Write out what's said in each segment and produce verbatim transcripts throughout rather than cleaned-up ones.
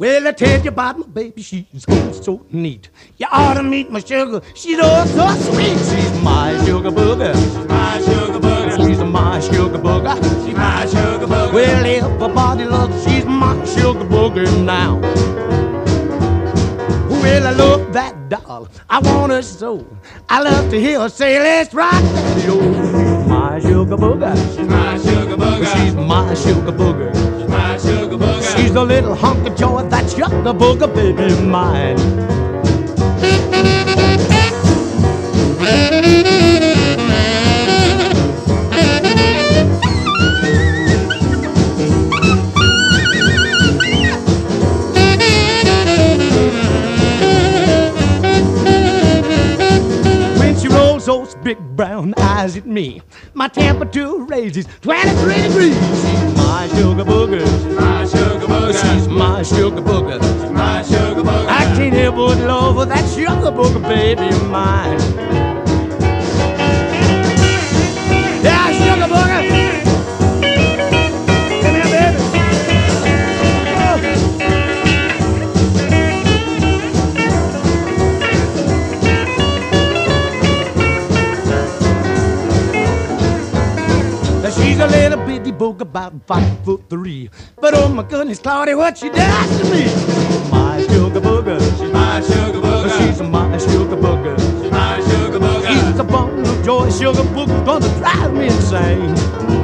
Well, I tell you about my baby, she's oh so neat. You ought to meet my sugar, she's oh so sweet. She's my sugar booger, she's my sugar booger, she's my sugar booger, she's my sugar booger. Well, everybody loves, she's my sugar booger now. Well, I love that doll, I want her so. I love to hear her say, let's rock that yo. She's my sugar booger, she's my sugar booger, she's my sugar booger, she's my sugar booger. She's a little hunk of joy, that sugar booger baby of mine. Those big brown eyes at me, my temperature raises twenty-three degrees. She's my sugar booger, she's my sugar booger, she's my sugar booger, she's my sugar booger. I can't help but love her, that sugar booger baby of mine. Yeah, sugar booger. Come here, baby. She's a little bitty booger, about five foot three. But oh my goodness, Claudia, what she does to me. She's my sugar booger, she's my sugar booger, she's my sugar booger, she's my sugar booger. She's a bundle of joy, sugar booger's gonna drive me insane.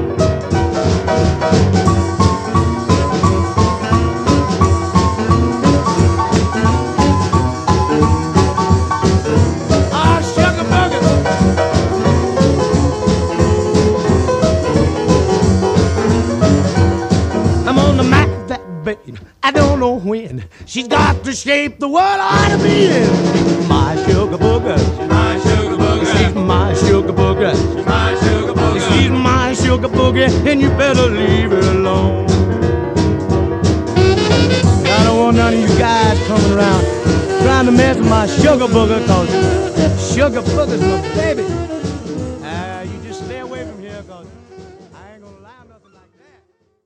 I don't know when she's got to shape the world I ought to be in. She's my sugar booger, she's my sugar booger, she's my sugar booger, she's my sugar booger, she's my sugar booger, and you better leave her alone. I don't want none of you guys coming around trying to mess with my sugar booger, cause sugar booger's my baby.